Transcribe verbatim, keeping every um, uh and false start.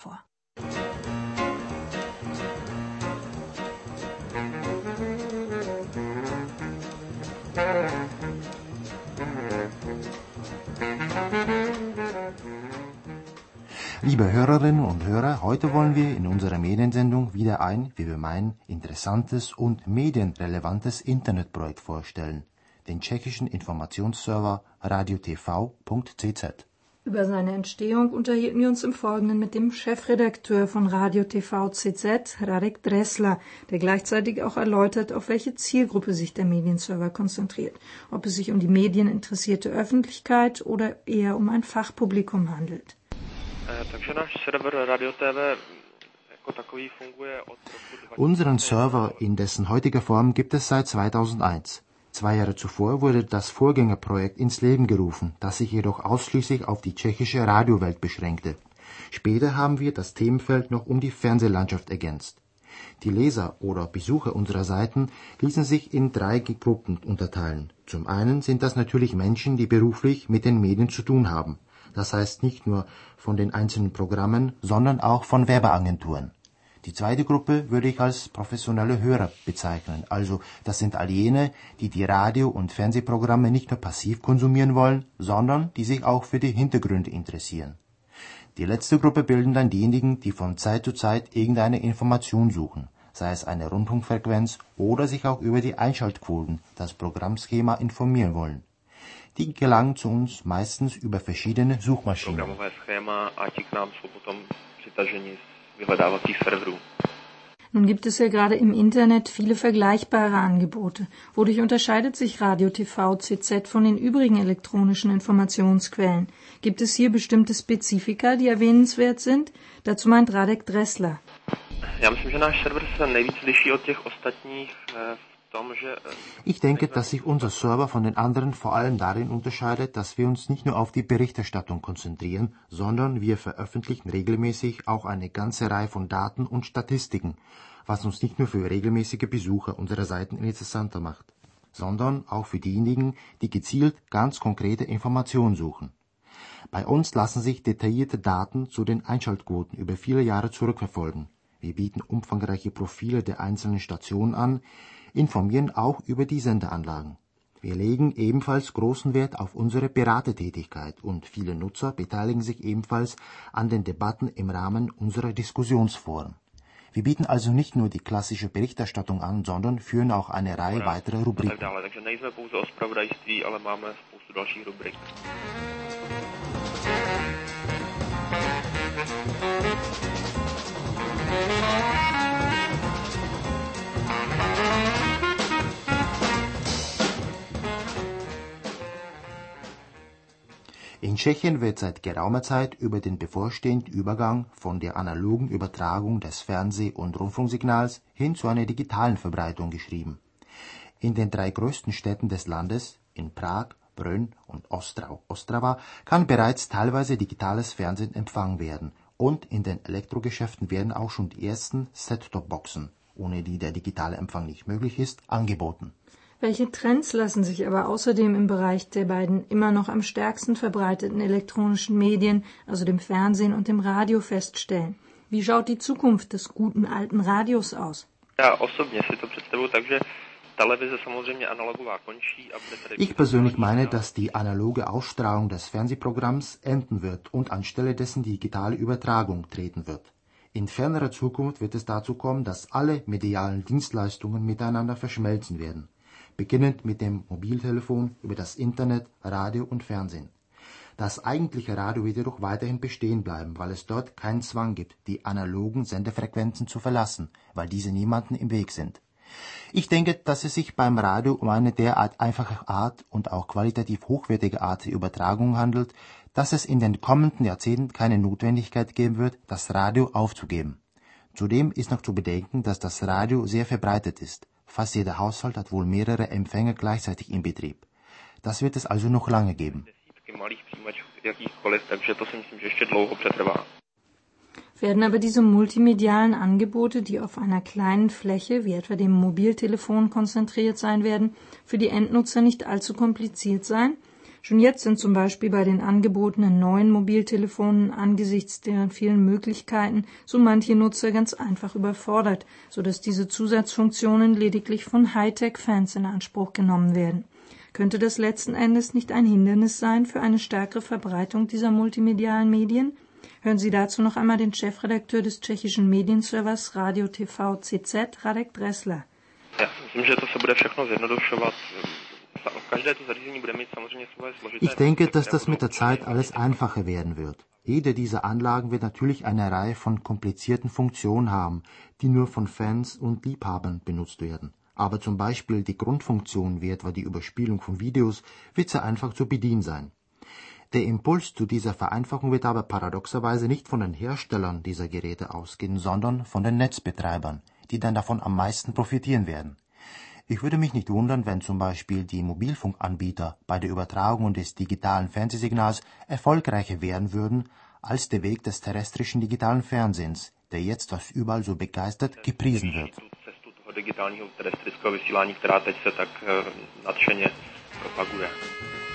vor. Liebe Hörerinnen und Hörer, heute wollen wir in unserer Mediensendung wieder ein, wie wir meinen, interessantes und medienrelevantes Internetprojekt vorstellen, den tschechischen Informationsserver radio t v punkt c z. Über seine Entstehung unterhielten wir uns im Folgenden mit dem Chefredakteur von Radio T V C Z, Radek Dressler, der gleichzeitig auch erläutert, auf welche Zielgruppe sich der Medienserver konzentriert, ob es sich um die medieninteressierte Öffentlichkeit oder eher um ein Fachpublikum handelt. Unseren Server in dessen heutiger Form gibt es seit zweitausendeins. Zwei Jahre zuvor wurde das Vorgängerprojekt ins Leben gerufen, das sich jedoch ausschließlich auf die tschechische Radiowelt beschränkte. Später haben wir das Themenfeld noch um die Fernsehlandschaft ergänzt. Die Leser oder Besucher unserer Seiten ließen sich in drei Gruppen unterteilen. Zum einen sind das natürlich Menschen, die beruflich mit den Medien zu tun haben. Das heißt nicht nur von den einzelnen Programmen, sondern auch von Werbeagenturen. Die zweite Gruppe würde ich als professionelle Hörer bezeichnen. Also das sind all jene, die die Radio- und Fernsehprogramme nicht nur passiv konsumieren wollen, sondern die sich auch für die Hintergründe interessieren. Die letzte Gruppe bilden dann diejenigen, die von Zeit zu Zeit irgendeine Information suchen, sei es eine Rundfunkfrequenz oder sich auch über die Einschaltquoten, das Programmschema informieren wollen. Die gelangen zu uns meistens über verschiedene Suchmaschinen. Nun gibt es ja gerade im Internet viele vergleichbare Angebote. Wodurch unterscheidet sich Radio T V C Z von den übrigen elektronischen Informationsquellen? Gibt es hier bestimmte Spezifika, die erwähnenswert sind? Dazu meint Radek Dressler. Ich denke, dass sich unser Server von den anderen vor allem darin unterscheidet, dass wir uns nicht nur auf die Berichterstattung konzentrieren, sondern wir veröffentlichen regelmäßig auch eine ganze Reihe von Daten und Statistiken, was uns nicht nur für regelmäßige Besucher unserer Seiten interessanter macht, sondern auch für diejenigen, die gezielt ganz konkrete Informationen suchen. Bei uns lassen sich detaillierte Daten zu den Einschaltquoten über viele Jahre zurückverfolgen. Wir bieten umfangreiche Profile der einzelnen Stationen an, informieren auch über die Sendeanlagen. Wir legen ebenfalls großen Wert auf unsere Beratertätigkeit und viele Nutzer beteiligen sich ebenfalls an den Debatten im Rahmen unserer Diskussionsforen. Wir bieten also nicht nur die klassische Berichterstattung an, sondern führen auch eine Reihe weiterer Rubriken. In Tschechien wird seit geraumer Zeit über den bevorstehenden Übergang von der analogen Übertragung des Fernseh- und Rundfunksignals hin zu einer digitalen Verbreitung geschrieben. In den drei größten Städten des Landes, in Prag, Brünn und Ostrau, Ostrava, kann bereits teilweise digitales Fernsehen empfangen werden und in den Elektrogeschäften werden auch schon die ersten Set-Top-Boxen, ohne die der digitale Empfang nicht möglich ist, angeboten. Welche Trends lassen sich aber außerdem im Bereich der beiden immer noch am stärksten verbreiteten elektronischen Medien, also dem Fernsehen und dem Radio, feststellen? Wie schaut die Zukunft des guten alten Radios aus? Ich persönlich meine, dass die analoge Ausstrahlung des Fernsehprogramms enden wird und anstelle dessen die digitale Übertragung treten wird. In fernerer Zukunft wird es dazu kommen, dass alle medialen Dienstleistungen miteinander verschmelzen werden. Beginnend mit dem Mobiltelefon, über das Internet, Radio und Fernsehen. Das eigentliche Radio wird jedoch weiterhin bestehen bleiben, weil es dort keinen Zwang gibt, die analogen Sendefrequenzen zu verlassen, weil diese niemanden im Weg sind. Ich denke, dass es sich beim Radio um eine derart einfache Art und auch qualitativ hochwertige Art der Übertragung handelt, dass es in den kommenden Jahrzehnten keine Notwendigkeit geben wird, das Radio aufzugeben. Zudem ist noch zu bedenken, dass das Radio sehr verbreitet ist. Fast jeder Haushalt hat wohl mehrere Empfänger gleichzeitig in Betrieb. Das wird es also noch lange geben. Werden aber diese multimedialen Angebote, die auf einer kleinen Fläche, wie etwa dem Mobiltelefon, konzentriert sein werden, für die Endnutzer nicht allzu kompliziert sein? Schon jetzt sind zum Beispiel bei den angebotenen neuen Mobiltelefonen angesichts deren vielen Möglichkeiten so manche Nutzer ganz einfach überfordert, sodass diese Zusatzfunktionen lediglich von Hightech-Fans in Anspruch genommen werden. Könnte das letzten Endes nicht ein Hindernis sein für eine stärkere Verbreitung dieser multimedialen Medien? Hören Sie dazu noch einmal den Chefredakteur des tschechischen Medienservers Radio T V C Z, Radek Dressler. Ja, myslím, že to se bude všechno zjednodušovat. Ich denke, dass das mit der Zeit alles einfacher werden wird. Jede dieser Anlagen wird natürlich eine Reihe von komplizierten Funktionen haben, die nur von Fans und Liebhabern benutzt werden. Aber zum Beispiel die Grundfunktion, wie etwa die Überspielung von Videos, wird sehr einfach zu bedienen sein. Der Impuls zu dieser Vereinfachung wird aber paradoxerweise nicht von den Herstellern dieser Geräte ausgehen, sondern von den Netzbetreibern, die dann davon am meisten profitieren werden. Ich würde mich nicht wundern, wenn zum Beispiel die Mobilfunkanbieter bei der Übertragung des digitalen Fernsehsignals erfolgreicher werden würden als der Weg des terrestrischen digitalen Fernsehens, der jetzt, was überall so begeistert, gepriesen wird. Digitálního terestrického vysílání, která teď se tak nadšeně propaguje.